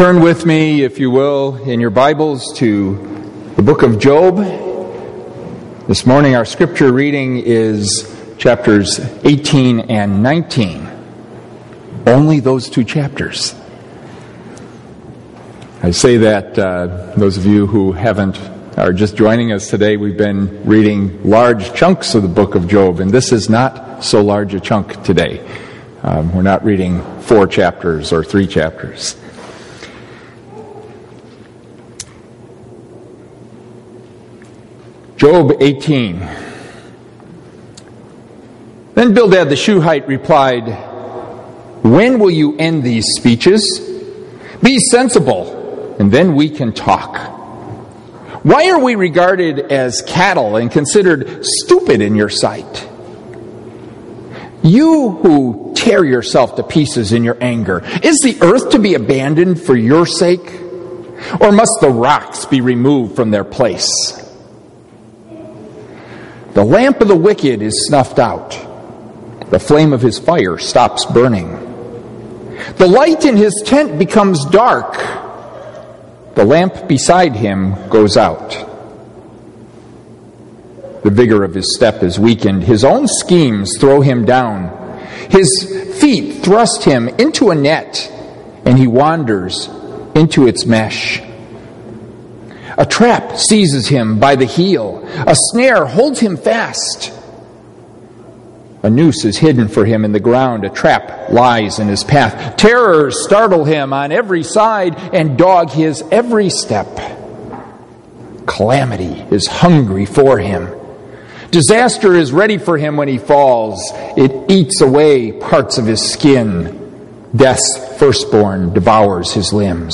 Turn with me, if you will, in your Bibles to the book of Job. This morning our scripture reading is chapters 18 and 19. Only those two chapters. I say that those of you who are just joining us today, we've been reading large chunks of the book of Job, and this is not so large a chunk today. We're not reading 4 chapters or 3 chapters. Job 18. Then Bildad the Shuhite replied, "When will you end these speeches? Be sensible, and then we can talk. Why are we regarded as cattle and considered stupid in your sight? You who tear yourself to pieces in your anger, is the earth to be abandoned for your sake? Or must the rocks be removed from their place? The lamp of the wicked is snuffed out. The flame of his fire stops burning. The light in his tent becomes dark. The lamp beside him goes out. The vigor of his step is weakened. His own schemes throw him down. His feet thrust him into a net, and he wanders into its mesh. A trap seizes him by the heel. A snare holds him fast. A noose is hidden for him in the ground. A trap lies in his path. Terrors startle him on every side and dog his every step. Calamity is hungry for him. Disaster is ready for him when he falls. It eats away parts of his skin. Death's firstborn devours his limbs.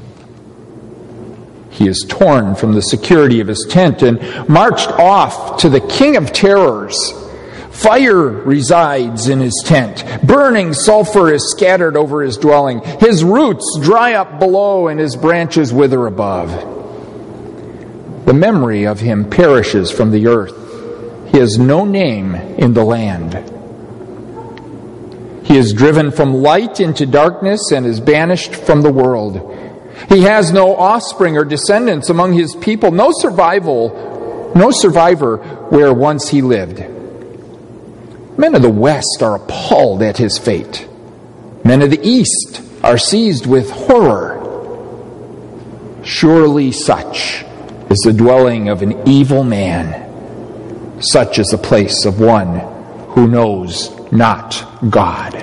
He is torn from the security of his tent and marched off to the king of terrors. Fire resides in his tent. Burning sulfur is scattered over his dwelling. His roots dry up below and his branches wither above. The memory of him perishes from the earth. He has no name in the land. He is driven from light into darkness and is banished from the world. He has no offspring or descendants among his people, no survivor where once he lived. Men of the west are appalled at his fate. Men of the east are seized with horror. Surely such is the dwelling of an evil man. Such is the place of one who knows not God."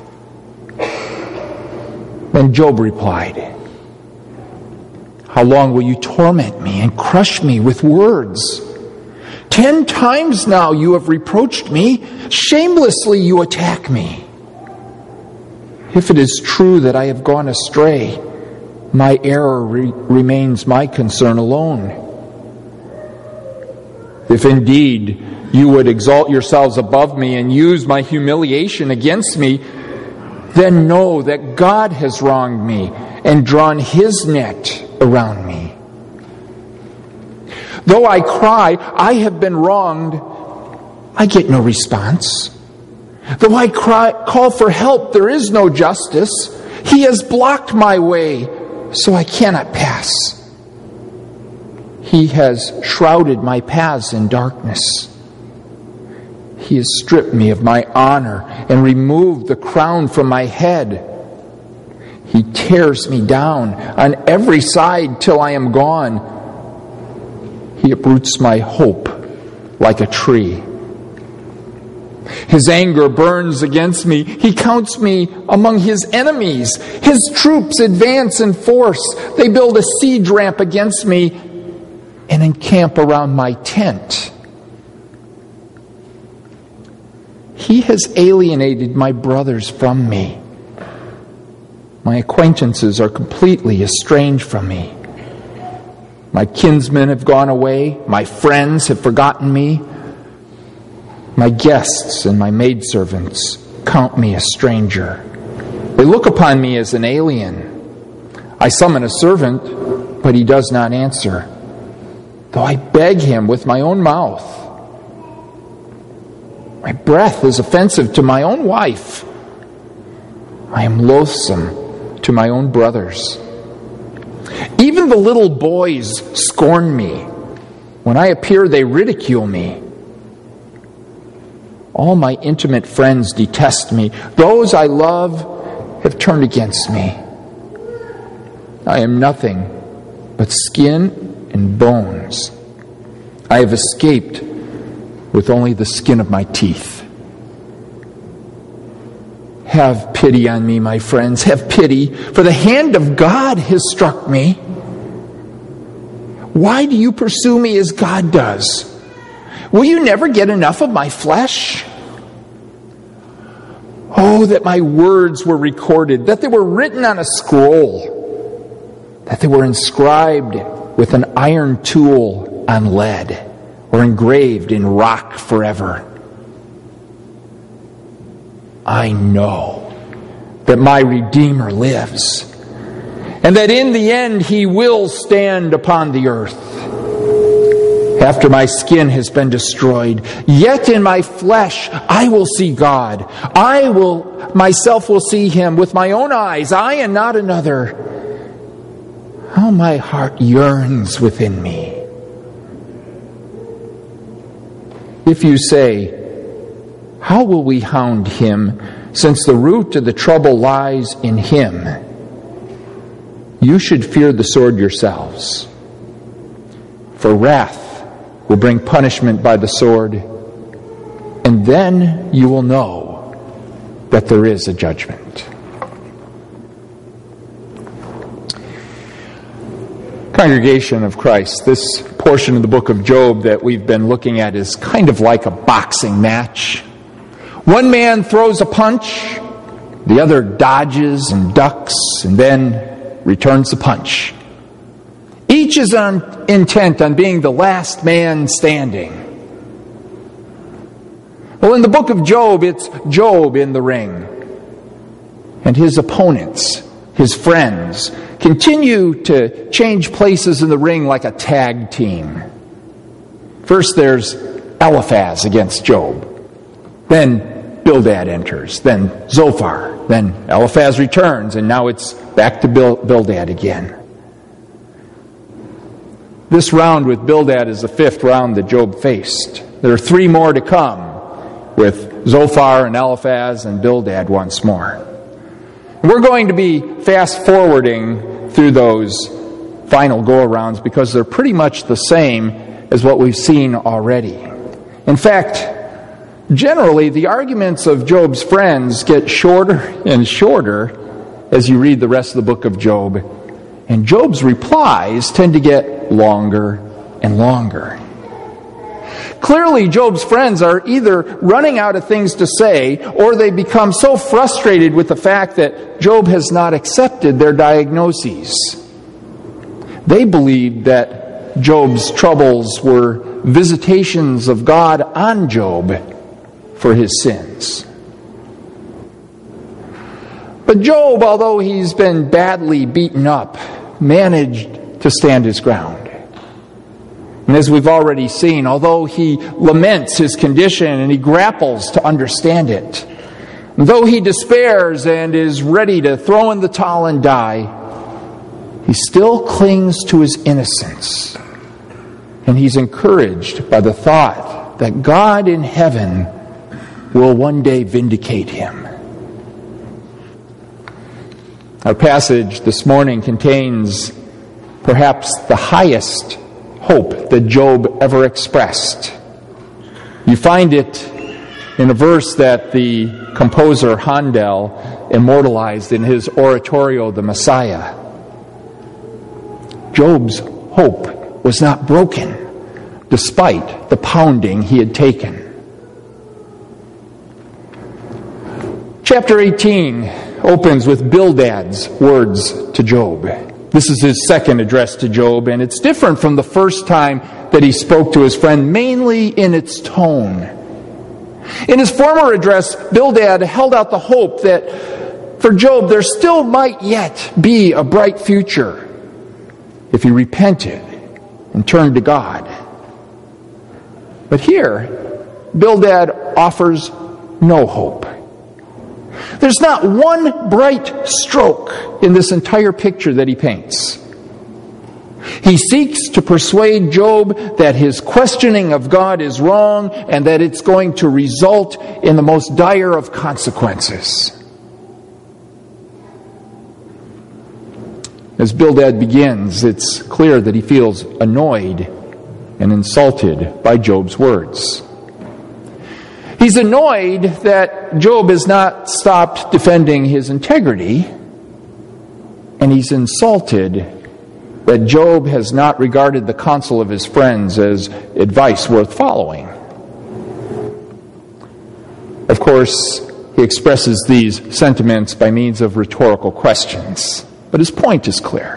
Then Job replied, "How long will you torment me and crush me with words? 10 times now you have reproached me. Shamelessly you attack me. If it is true that I have gone astray, my error remains my concern alone. If indeed you would exalt yourselves above me and use my humiliation against me, then know that God has wronged me and drawn his net around me. Though I cry, I have been wronged, I get no response. Though I call for help, there is no justice. He has blocked my way, so I cannot pass. He has shrouded my paths in darkness. He has stripped me of my honor and removed the crown from my head. He tears me down on every side till I am gone. He uproots my hope like a tree. His anger burns against me. He counts me among his enemies. His troops advance in force. They build a siege ramp against me and encamp around my tent. He has alienated my brothers from me. My acquaintances are completely estranged from me. My kinsmen have gone away. My friends have forgotten me. My guests and my maidservants count me a stranger. They look upon me as an alien. I summon a servant, but he does not answer, though I beg him with my own mouth. My breath is offensive to my own wife. I am loathsome to my own brothers. Even the little boys scorn me. When I appear, they ridicule me. All my intimate friends detest me. Those I love have turned against me. I am nothing but skin and bones. I have escaped with only the skin of my teeth. Have pity on me, my friends. Have pity, for the hand of God has struck me. Why do you pursue me as God does? Will you never get enough of my flesh? Oh, that my words were recorded, that they were written on a scroll, that they were inscribed with an iron tool on lead, or engraved in rock forever. I know that my Redeemer lives, and that in the end He will stand upon the earth. After my skin has been destroyed, yet in my flesh I will see God. I myself will see Him with my own eyes, I and not another. How my heart yearns within me. If you say, how will we hound Him, since the root of the trouble lies in Him? You should fear the sword yourselves. For wrath will bring punishment by the sword, and then you will know that there is a judgment. Congregation of Christ, this portion of the book of Job that we've been looking at is kind of like a boxing match. One man throws a punch, the other dodges and ducks, and then returns the punch. Each is intent on being the last man standing. Well, in the book of Job, it's Job in the ring. And his opponents, his friends, continue to change places in the ring like a tag team. First there's Eliphaz against Job. Then Bildad enters. Then Zophar. Then Eliphaz returns, and now it's back to Bildad again. This round with Bildad is the fifth round that Job faced. There are three more to come with Zophar and Eliphaz and Bildad once more. We're going to be fast-forwarding through those final go-arounds because they're pretty much the same as what we've seen already. In fact, generally, the arguments of Job's friends get shorter and shorter as you read the rest of the book of Job. And Job's replies tend to get longer and longer. Clearly, Job's friends are either running out of things to say, or they become so frustrated with the fact that Job has not accepted their diagnoses. They believed that Job's troubles were visitations of God on Job for his sins. But Job, although he's been badly beaten up, managed to stand his ground. And as we've already seen, although he laments his condition and he grapples to understand it, though he despairs and is ready to throw in the towel and die, he still clings to his innocence. And he's encouraged by the thought that God in heaven will one day vindicate him. Our passage this morning contains perhaps the highest hope that Job ever expressed. You find it in a verse that the composer Handel immortalized in his oratorio, The Messiah. Job's hope was not broken despite the pounding he had taken. Chapter 18 opens with Bildad's words to Job. This is his second address to Job, and it's different from the first time that he spoke to his friend, mainly in its tone. In his former address, Bildad held out the hope that for Job there still might yet be a bright future if he repented and turned to God. But here, Bildad offers no hope. There's not one bright stroke in this entire picture that he paints. He seeks to persuade Job that his questioning of God is wrong and that it's going to result in the most dire of consequences. As Bildad begins, it's clear that he feels annoyed and insulted by Job's words. He's annoyed that Job has not stopped defending his integrity, and he's insulted that Job has not regarded the counsel of his friends as advice worth following. Of course, he expresses these sentiments by means of rhetorical questions, but his point is clear.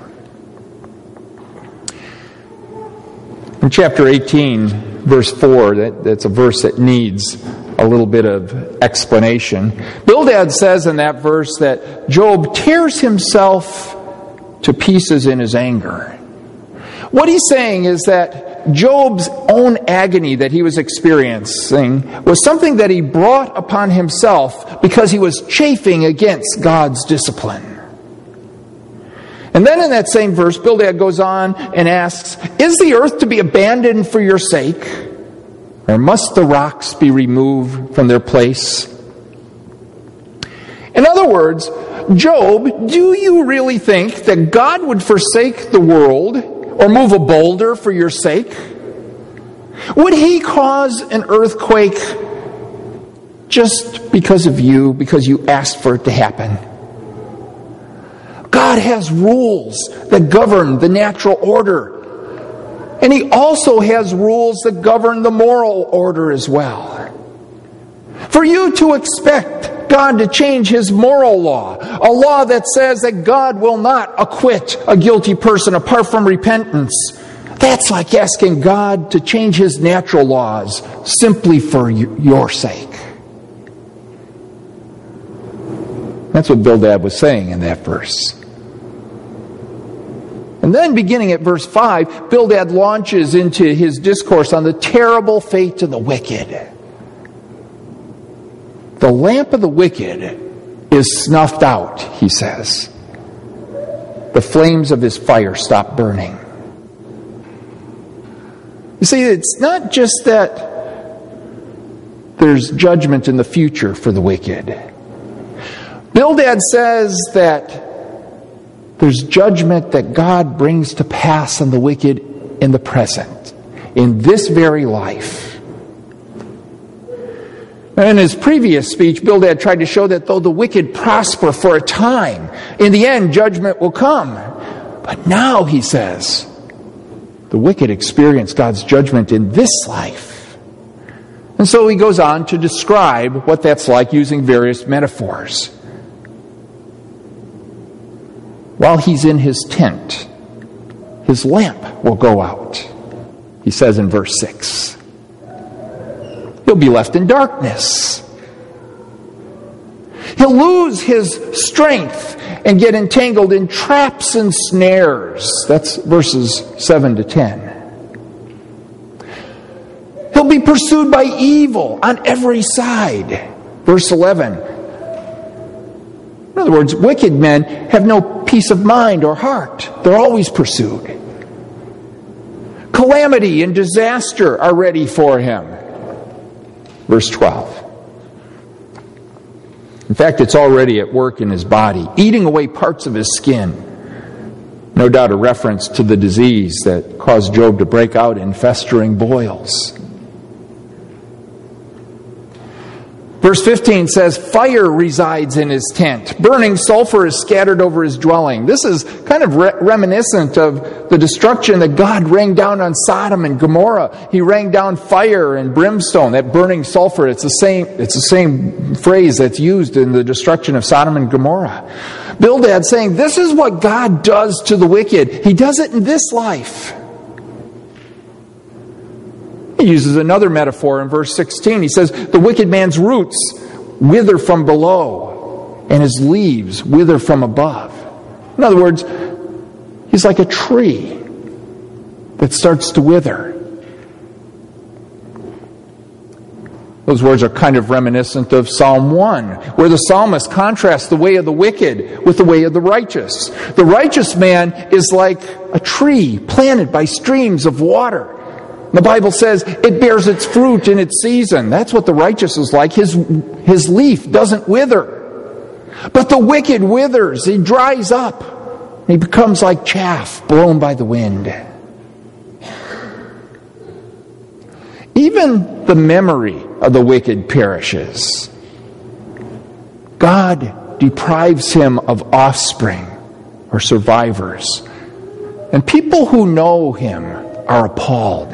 In chapter 18, verse 4, that's a verse that needs a little bit of explanation. Bildad says in that verse that Job tears himself to pieces in his anger. What he's saying is that Job's own agony that he was experiencing was something that he brought upon himself because he was chafing against God's discipline. And then in that same verse, Bildad goes on and asks, "Is the earth to be abandoned for your sake? Or must the rocks be removed from their place?" In other words, Job, do you really think that God would forsake the world or move a boulder for your sake? Would he cause an earthquake just because of you, because you asked for it to happen? God has rules that govern the natural order. And he also has rules that govern the moral order as well. For you to expect God to change his moral law, a law that says that God will not acquit a guilty person apart from repentance, that's like asking God to change his natural laws simply for your sake. That's what Bildad was saying in that verse. And then beginning at verse 5, Bildad launches into his discourse on the terrible fate of the wicked. The lamp of the wicked is snuffed out, he says. The flames of his fire stop burning. You see, it's not just that there's judgment in the future for the wicked. Bildad says that there's judgment that God brings to pass on the wicked in the present, in this very life. In his previous speech, Bildad tried to show that though the wicked prosper for a time, in the end judgment will come. But now, he says, the wicked experience God's judgment in this life. And so he goes on to describe what that's like using various metaphors. While he's in his tent, his lamp will go out, he says in verse 6. He'll be left in darkness. He'll lose his strength and get entangled in traps and snares. That's verses 7 to 10. He'll be pursued by evil on every side. Verse 11. In other words, wicked men have no peace of mind or heart. They're always pursued. Calamity and disaster are ready for him. Verse 12. In fact, it's already at work in his body, eating away parts of his skin. No doubt a reference to the disease that caused Job to break out in festering boils. Verse 15 says, fire resides in his tent. Burning sulfur is scattered over his dwelling. This is kind of reminiscent of the destruction that God rained down on Sodom and Gomorrah. He rained down fire and brimstone, that burning sulfur. It's the same phrase that's used in the destruction of Sodom and Gomorrah. Bildad saying, this is what God does to the wicked. He does it in this life. He uses another metaphor in verse 16. He says, the wicked man's roots wither from below, and his leaves wither from above. In other words, he's like a tree that starts to wither. Those words are kind of reminiscent of Psalm 1, where the psalmist contrasts the way of the wicked with the way of the righteous. The righteous man is like a tree planted by streams of water. The Bible says it bears its fruit in its season. That's what the righteous is like. His leaf doesn't wither. But the wicked withers. He dries up. He becomes like chaff blown by the wind. Even the memory of the wicked perishes. God deprives him of offspring or survivors. And people who know him are appalled.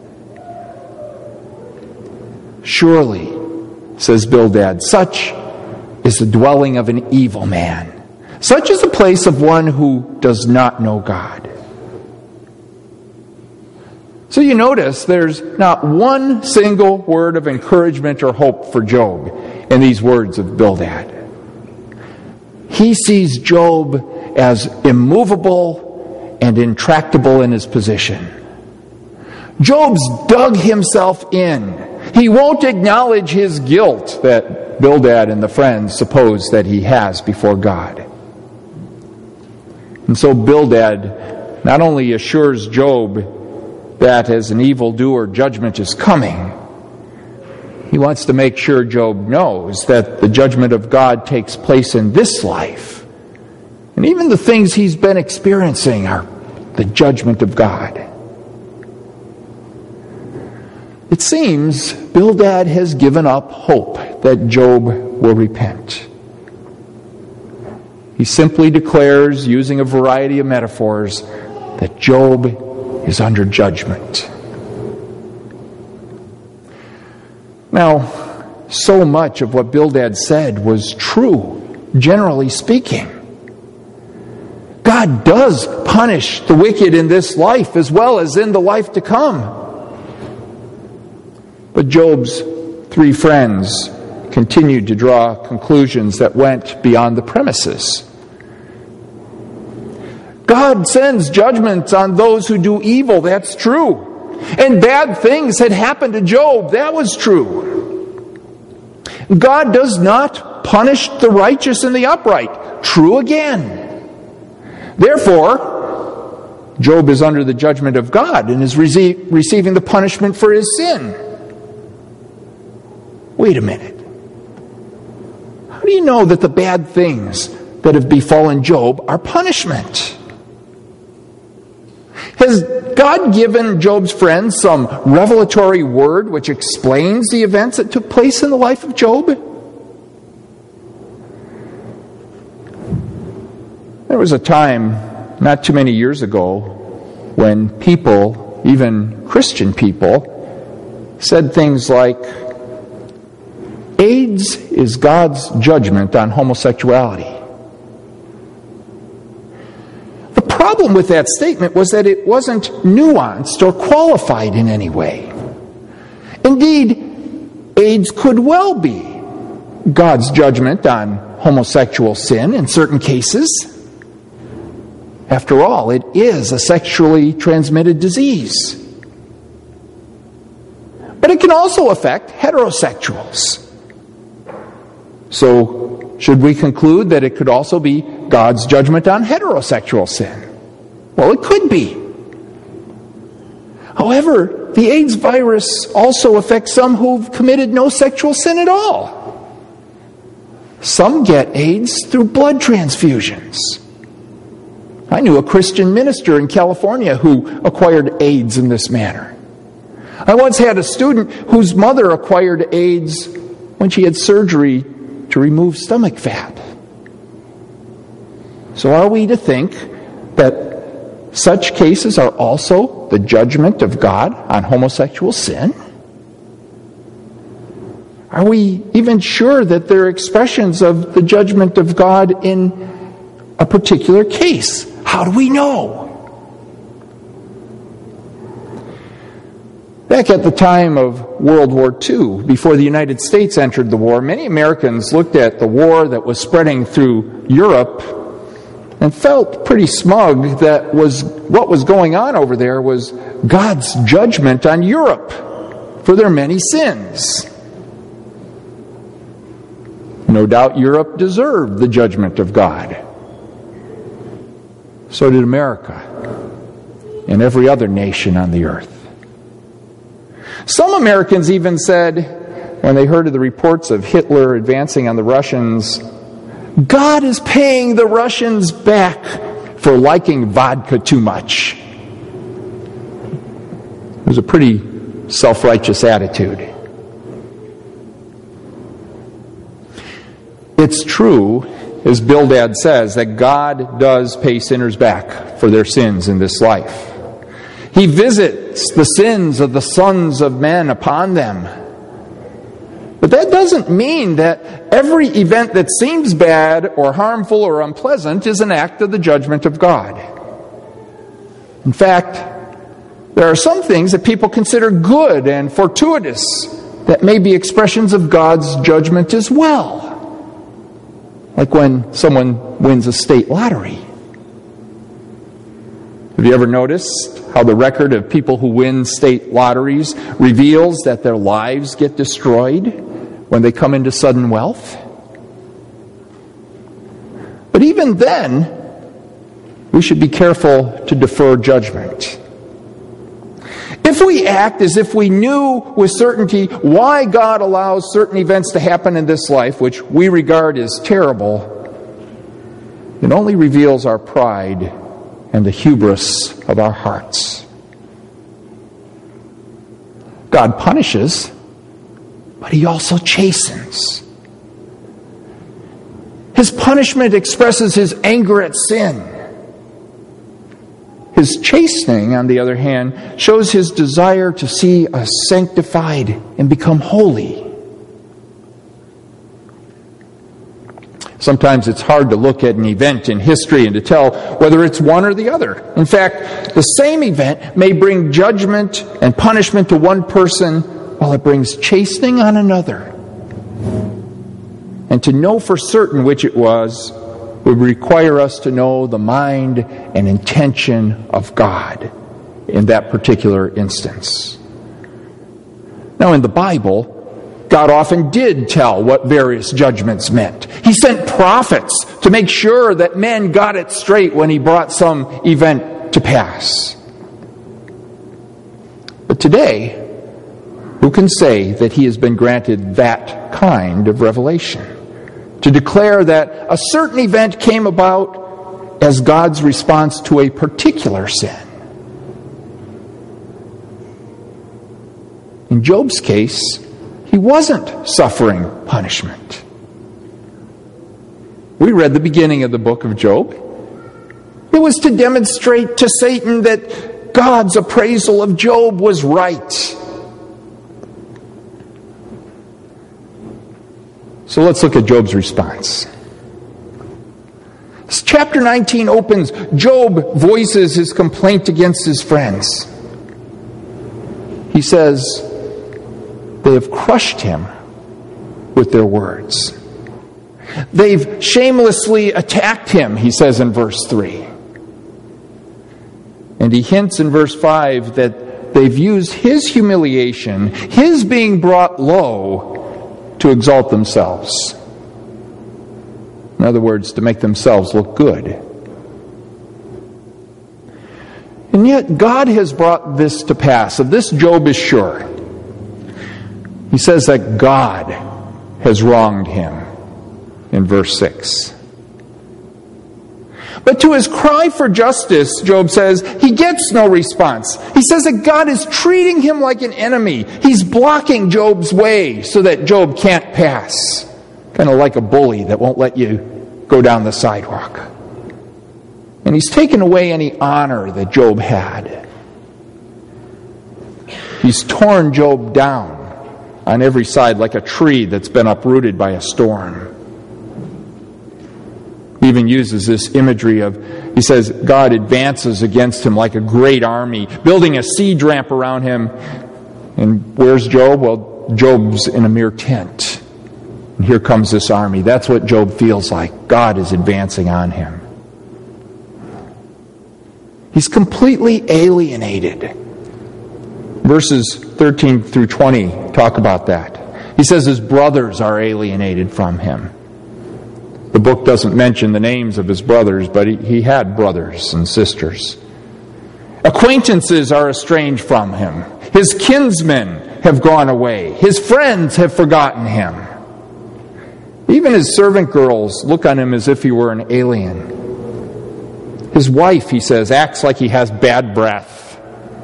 Surely, says Bildad, such is the dwelling of an evil man. Such is the place of one who does not know God. So you notice there's not one single word of encouragement or hope for Job in these words of Bildad. He sees Job as immovable and intractable in his position. Job's dug himself in. He won't acknowledge his guilt that Bildad and the friends suppose that he has before God. And so Bildad not only assures Job that as an evildoer judgment is coming, he wants to make sure Job knows that the judgment of God takes place in this life. And even the things he's been experiencing are the judgment of God. It seems Bildad has given up hope that Job will repent. He simply declares, using a variety of metaphors, that Job is under judgment. Now, so much of what Bildad said was true, generally speaking. God does punish the wicked in this life as well as in the life to come. But Job's three friends continued to draw conclusions that went beyond the premises. God sends judgment on those who do evil, that's true. And bad things had happened to Job, that was true. God does not punish the righteous and the upright, true again. Therefore, Job is under the judgment of God and is receiving the punishment for his sin. Wait a minute. How do you know that the bad things that have befallen Job are punishment? Has God given Job's friends some revelatory word which explains the events that took place in the life of Job? There was a time, not too many years ago, when people, even Christian people, said things like, AIDS is God's judgment on homosexuality. The problem with that statement was that it wasn't nuanced or qualified in any way. Indeed, AIDS could well be God's judgment on homosexual sin in certain cases. After all, it is a sexually transmitted disease. But it can also affect heterosexuals. So, should we conclude that it could also be God's judgment on heterosexual sin? Well, it could be. However, the AIDS virus also affects some who've committed no sexual sin at all. Some get AIDS through blood transfusions. I knew a Christian minister in California who acquired AIDS in this manner. I once had a student whose mother acquired AIDS when she had surgery to remove stomach fat. So are we to think that such cases are also the judgment of God on homosexual sin? Are we even sure that they're expressions of the judgment of God in a particular case? How do we know? Back at the time of World War II, before the United States entered the war, many Americans looked at the war that was spreading through Europe and felt pretty smug that what was going on over there was God's judgment on Europe for their many sins. No doubt Europe deserved the judgment of God. So did America and every other nation on the earth. Some Americans even said, when they heard of the reports of Hitler advancing on the Russians, God is paying the Russians back for liking vodka too much. It was a pretty self-righteous attitude. It's true, as Bildad says, that God does pay sinners back for their sins in this life. He visits the sins of the sons of men upon them. But that doesn't mean that every event that seems bad or harmful or unpleasant is an act of the judgment of God. In fact, there are some things that people consider good and fortuitous that may be expressions of God's judgment as well. Like when someone wins a state lottery. Have you ever noticed how the record of people who win state lotteries reveals that their lives get destroyed when they come into sudden wealth? But even then, we should be careful to defer judgment. If we act as if we knew with certainty why God allows certain events to happen in this life, which we regard as terrible, it only reveals our pride and the hubris of our hearts. God punishes, but He also chastens. His punishment expresses His anger at sin. His chastening, on the other hand, shows His desire to see us sanctified and become holy. Sometimes it's hard to look at an event in history and to tell whether it's one or the other. In fact, the same event may bring judgment and punishment to one person while it brings chastening on another. And to know for certain which it was would require us to know the mind and intention of God in that particular instance. Now, in the Bible, God often did tell what various judgments meant. He sent prophets to make sure that men got it straight when He brought some event to pass. But today, who can say that he has been granted that kind of revelation? To declare that a certain event came about as God's response to a particular sin. In Job's case, he wasn't suffering punishment. We read the beginning of the book of Job. It was to demonstrate to Satan that God's appraisal of Job was right. So let's look at Job's response. As chapter 19 opens, Job voices his complaint against his friends. He says, they have crushed him with their words. They've shamelessly attacked him, he says in verse 3. And he hints in verse 5 that they've used his humiliation, his being brought low, to exalt themselves. In other words, to make themselves look good. And yet God has brought this to pass. Of this Job is sure. He says that God has wronged him in verse 6. But to his cry for justice, Job says, he gets no response. He says that God is treating him like an enemy. He's blocking Job's way so that Job can't pass. Kind of like a bully that won't let you go down the sidewalk. And he's taken away any honor that Job had. He's torn Job down on every side like a tree that's been uprooted by a storm. He even uses this imagery of, he says, God advances against him like a great army, building a siege ramp around him. And where's Job? Well, Job's in a mere tent. And here comes this army. That's what Job feels like. God is advancing on him. He's completely alienated. Verses 13 through 20 talk about that. He says his brothers are alienated from him. The book doesn't mention the names of his brothers, but he had brothers and sisters. Acquaintances are estranged from him. His kinsmen have gone away. His friends have forgotten him. Even his servant girls look on him as if he were an alien. His wife, he says, acts like he has bad breath.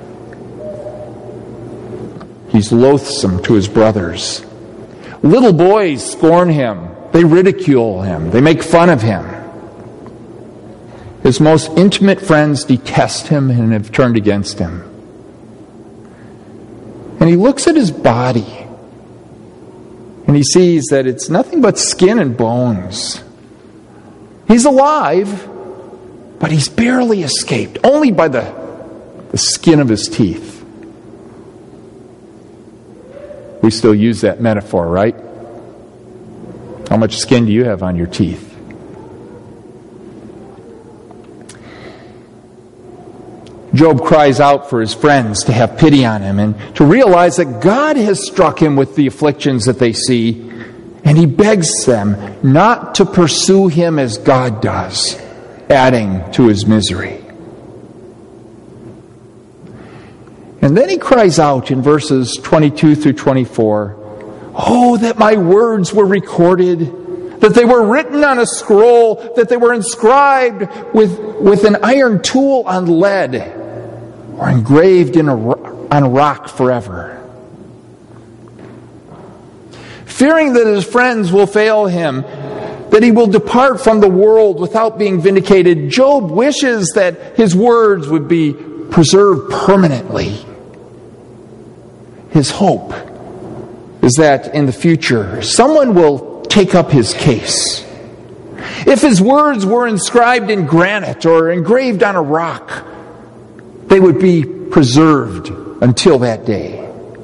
He's loathsome to his brothers. Little boys scorn him. They ridicule him. They make fun of him. His most intimate friends detest him and have turned against him. And he looks at his body and he sees that it's nothing but skin and bones. He's alive, but he's barely escaped, only by the skin of his teeth. We still use that metaphor, right? How much skin do you have on your teeth? Job cries out for his friends to have pity on him and to realize that God has struck him with the afflictions that they see, and he begs them not to pursue him as God does, adding to his misery. And then he cries out in verses 22 through 24, "Oh, that my words were recorded, that they were written on a scroll, that they were inscribed with an iron tool on lead, or engraved on a rock forever." Fearing that his friends will fail him, that he will depart from the world without being vindicated, Job wishes that his words would be preserved permanently. His hope is that in the future, someone will take up his case. If his words were inscribed in granite or engraved on a rock, they would be preserved until that day.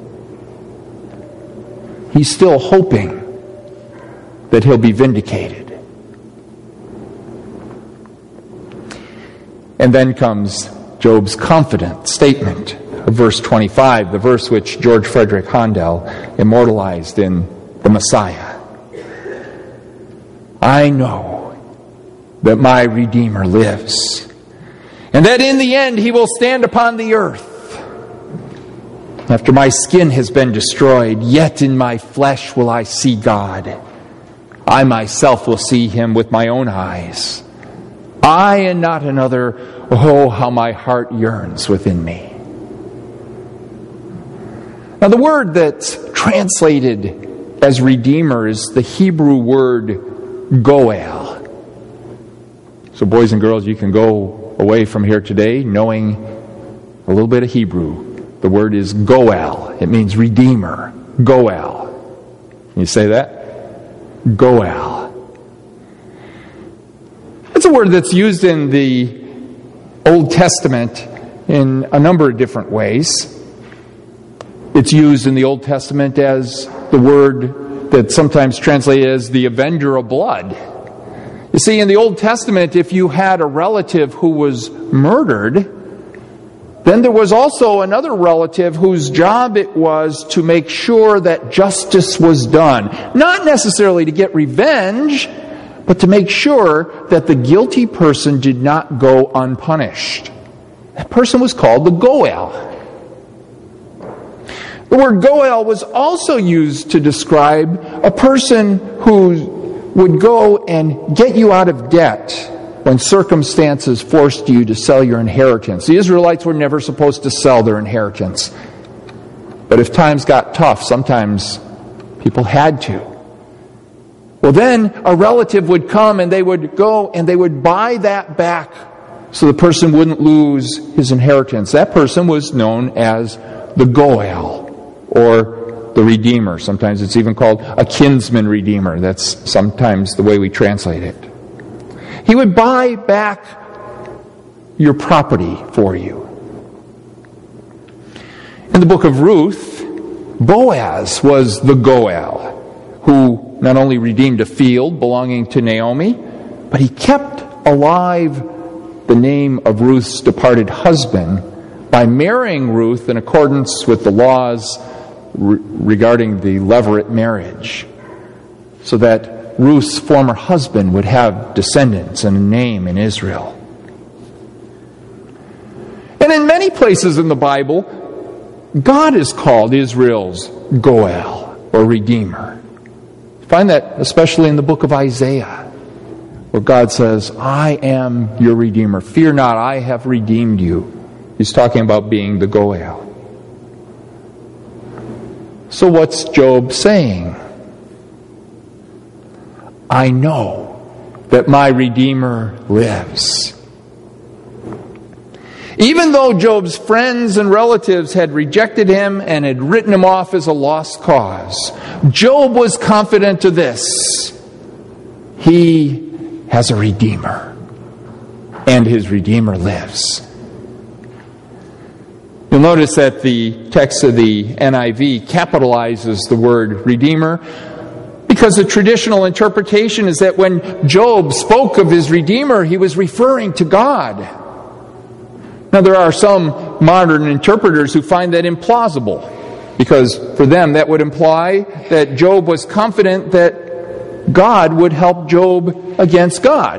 He's still hoping that he'll be vindicated. And then comes Job's confident statement of verse 25, the verse which George Frederick Handel immortalized in The Messiah. "I know that my Redeemer lives, and that in the end he will stand upon the earth. After my skin has been destroyed, yet in my flesh will I see God. I myself will see him with my own eyes. I and not another. Oh, how my heart yearns within me." Now, the word that's translated as Redeemer is the Hebrew word Goel. So boys and girls, you can go away from here today knowing a little bit of Hebrew. The word is Goel. It means Redeemer. Goel. Can you say that? Goel. It's a word that's used in the Old Testament in a number of different ways. It's used in the Old Testament as the word that's sometimes translated as the avenger of blood. You see, in the Old Testament, if you had a relative who was murdered, then there was also another relative whose job it was to make sure that justice was done. Not necessarily to get revenge, but to make sure that the guilty person did not go unpunished. That person was called the Goel. The word Goel was also used to describe a person who would go and get you out of debt when circumstances forced you to sell your inheritance. The Israelites were never supposed to sell their inheritance. But if times got tough, sometimes people had to. Well, then a relative would come and they would go and they would buy that back so the person wouldn't lose his inheritance. That person was known as the Goel, or the Redeemer. Sometimes it's even called a kinsman redeemer. That's sometimes the way we translate it. He would buy back your property for you. In the book of Ruth, Boaz was the Goel, who not only redeemed a field belonging to Naomi, but he kept alive the name of Ruth's departed husband by marrying Ruth in accordance with the laws regarding the levirate marriage, so that Ruth's former husband would have descendants and a name in Israel. And in many places in the Bible, God is called Israel's Goel, or Redeemer. You find that especially in the book of Isaiah, where God says, I am your Redeemer. Fear not, I have redeemed you. He's talking about being the Goel. So what's Job saying? I know that my Redeemer lives. Even though Job's friends and relatives had rejected him and had written him off as a lost cause, Job was confident of this. He has a Redeemer, and his Redeemer lives. You'll notice that the text of the NIV capitalizes the word Redeemer, because the traditional interpretation is that when Job spoke of his Redeemer, he was referring to God. Now, there are some modern interpreters who find that implausible, because for them that would imply that Job was confident that God would help Job against God.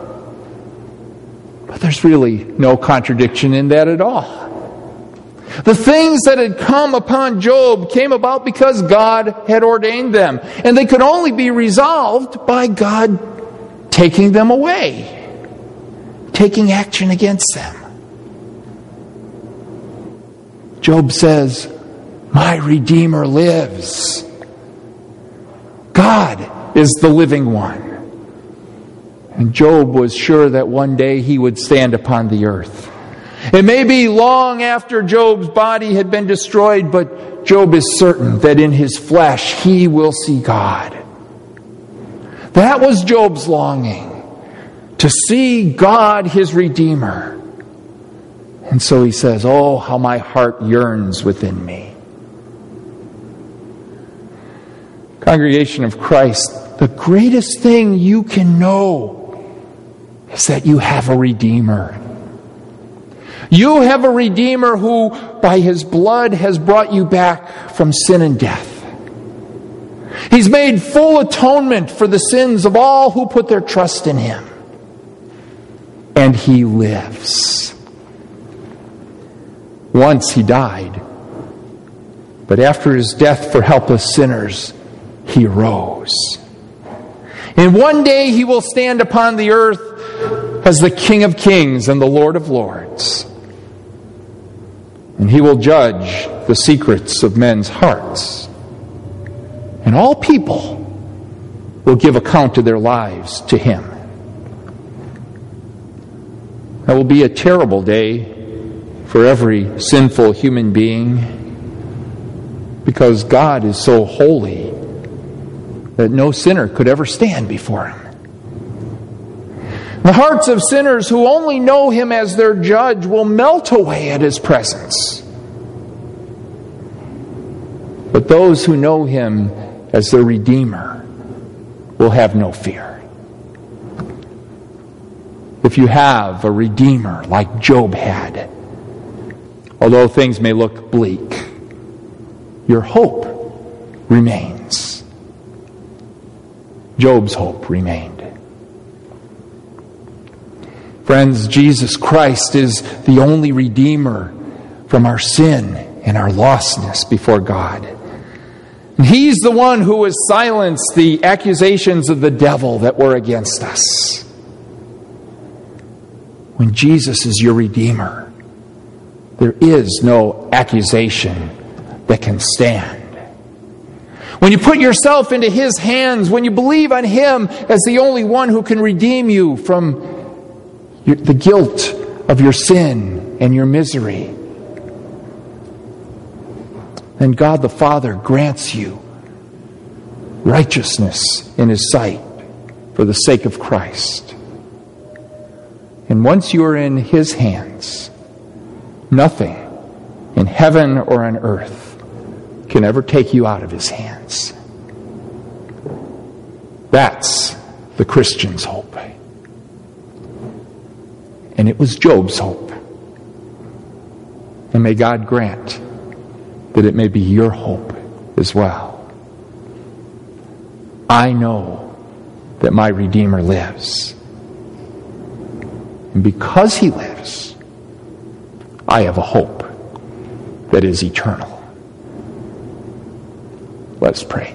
But there's really no contradiction in that at all. The things that had come upon Job came about because God had ordained them, and they could only be resolved by God taking them away, taking action against them. Job says, my Redeemer lives. God is the living one. And Job was sure that one day he would stand upon the earth. It may be long after Job's body had been destroyed, but Job is certain that in his flesh he will see God. That was Job's longing, to see God, his Redeemer. And so he says, oh, how my heart yearns within me. Congregation of Christ, the greatest thing you can know is that you have a Redeemer. You have a Redeemer who, by his blood, has brought you back from sin and death. He's made full atonement for the sins of all who put their trust in him. And he lives. Once he died, but after his death for helpless sinners, he rose. And one day he will stand upon the earth as the King of Kings and the Lord of Lords. And he will judge the secrets of men's hearts. And all people will give account of their lives to him. That will be a terrible day for every sinful human being, because God is so holy that no sinner could ever stand before him. The hearts of sinners who only know him as their judge will melt away at his presence. But those who know him as their Redeemer will have no fear. If you have a Redeemer like Job had, although things may look bleak, your hope remains. Job's hope remained. Friends, Jesus Christ is the only Redeemer from our sin and our lostness before God. And he's the one who has silenced the accusations of the devil that were against us. When Jesus is your Redeemer, there is no accusation that can stand. When you put yourself into his hands, when you believe on him as the only one who can redeem you from the guilt of your sin and your misery, then God the Father grants you righteousness in his sight for the sake of Christ. And once you are in his hands, nothing in heaven or on earth can ever take you out of his hands. That's the Christian's hope. And it was Job's hope. And may God grant that it may be your hope as well. I know that my Redeemer lives. And because he lives, I have a hope that is eternal. Let's pray.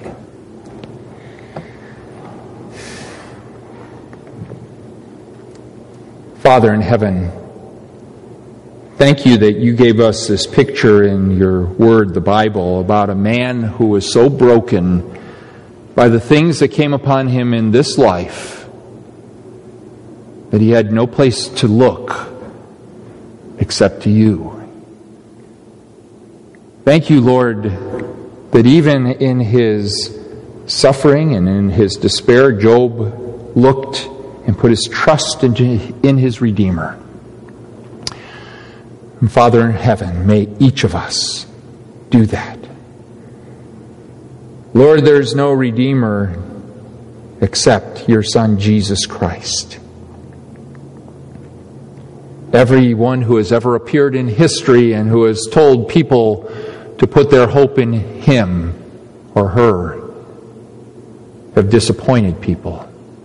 Father in heaven, thank you that you gave us this picture in your word, the Bible, about a man who was so broken by the things that came upon him in this life that he had no place to look except to you. Thank you, Lord, that even in his suffering and in his despair, Job looked and put his trust in his Redeemer. And Father in heaven, may each of us do that. Lord, there's no Redeemer except your Son, Jesus Christ. Everyone who has ever appeared in history and who has told people to put their hope in him or her have disappointed people.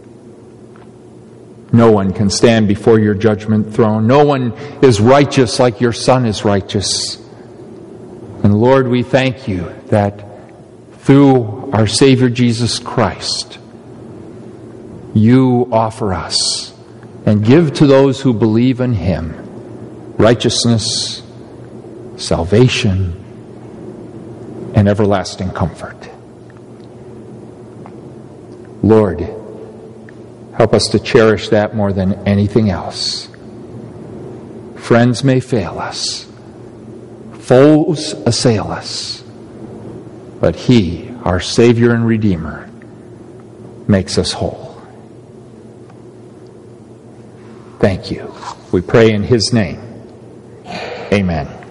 No one can stand before your judgment throne. No one is righteous like your Son is righteous. And Lord, we thank you that through our Savior Jesus Christ, you offer us and give to those who believe in him righteousness, salvation, and everlasting comfort. Lord, help us to cherish that more than anything else. Friends may fail us. Foes assail us. But he, our Savior and Redeemer, makes us whole. Thank you. We pray in his name. Amen.